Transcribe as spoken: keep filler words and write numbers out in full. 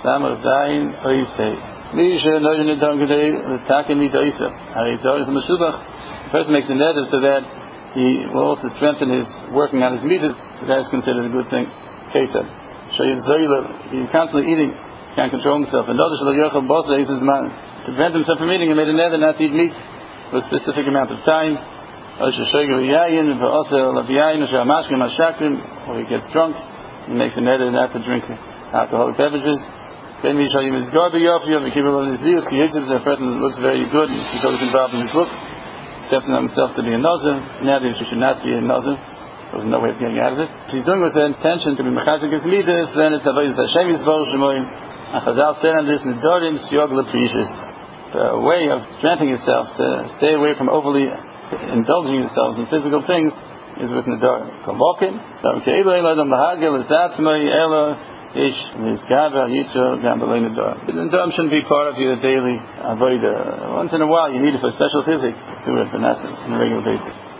Samar Zayin Oisei. Misha Nojan Today, the Takimi Doisa. Arizar is a Meshubach. The person makes a neder so that he will also strengthen his working on his mitzvahs, so that is considered a good thing. Ketzad. He's constantly eating, can't control himself. And to prevent himself from eating, he made a neder not to eat meat for a specific amount of time. Or he gets drunk, he makes a neder not to drink alcoholic beverages. Then we show him his God, the person that looks very good, he's always involved in his books, accepting himself to be a nazir. Nowadays he should not be a nazir. There's no way of getting out of it. If he's doing it with the intention to be mechazik his midas, then it's avodas Hashem yisborach shemoyim. And Chazal said on this, nedarim siyog leprishis. The way of strengthening yourself to stay away from overly indulging yourselves in physical things is with nedarim. Komokim, davkei leila dam bahagel esatzmei ela ish nizgava yitzur gam b'lei nedarim. The nedarim shouldn't be part of your daily avodah. Once in a while you need it for special physics. Do it, but not on a regular basis.